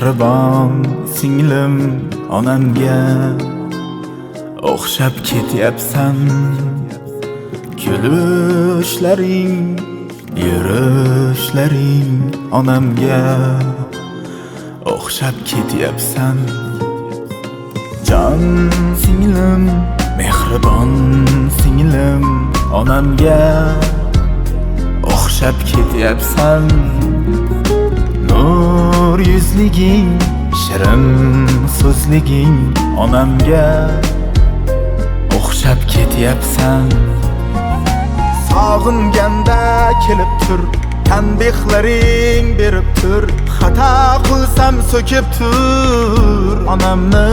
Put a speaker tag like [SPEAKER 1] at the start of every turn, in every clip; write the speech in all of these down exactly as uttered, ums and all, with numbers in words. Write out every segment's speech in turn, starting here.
[SPEAKER 1] mehribon singlim onamga o'xshab ketyapsan. Kulishlaring, yurishlaring onamga o'xshab ketyapsan. Jon singlim, mehribon singlim onamga o'xshab ketyapsan. Nur yuzliging, shirin so'zliging onamga o'xshab ketyapsan. Sog'inganda kelib tur, tanbehlaring berib tur, xato qilsam so'kib tur. Onamni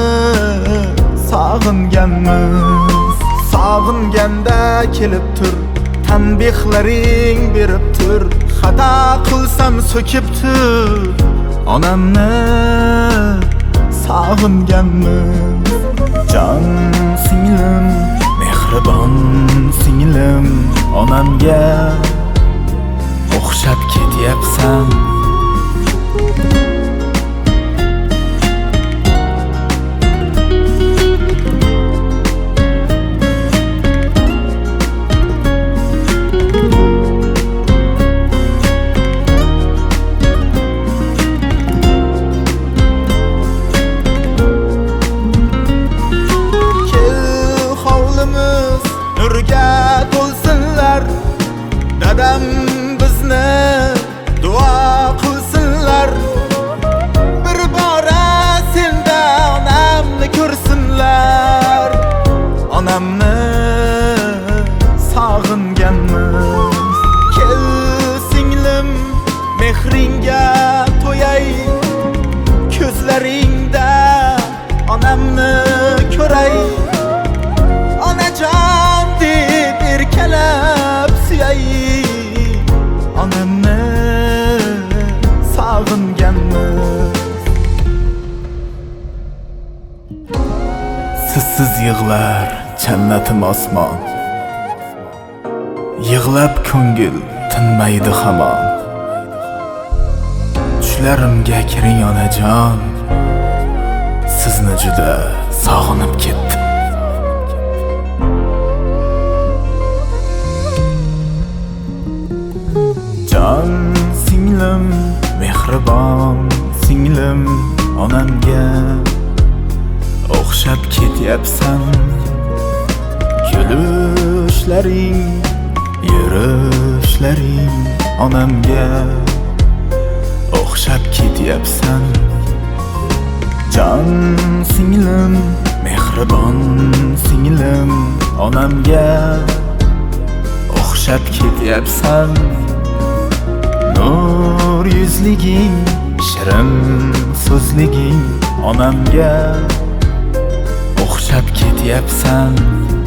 [SPEAKER 1] sog'inganmiz, sog'inganda kelib tur, tanbehlaring berib tur, xato qilsam so'kib tur. Onamni sog'inganmiz. Jon singlim, mehribon singlim onamga o'xshab ketyapsan. Nurga to'lsinlar, dadam bizni duo qilsinlar. Bir bora senda onamni ko'rsinlar. Onamni sog'inganmiz. Kel singlim, mehringga to'yay, ko'zlaringda onamni ko'ray. Onajon deb erkalab suyay, onamni sog'inganmiz. Sizsiz yig'lar jannatim osmon, yig'lab ko'ngil tinmaydi hamon. Tushlarimga kiring onajon, sizni juda sog'inib ketdim. Jon singlim, mehribon singlim onamga o'xshab ketyapsan. Kulishlaring, yurishlaring onamga o'xshab ketyapsan. Jon singlim, mehribon singlim onamga o'xshab ketyapsan. Nur yuzliging, shirin so'zliging onamga o'xshab ketyapsan.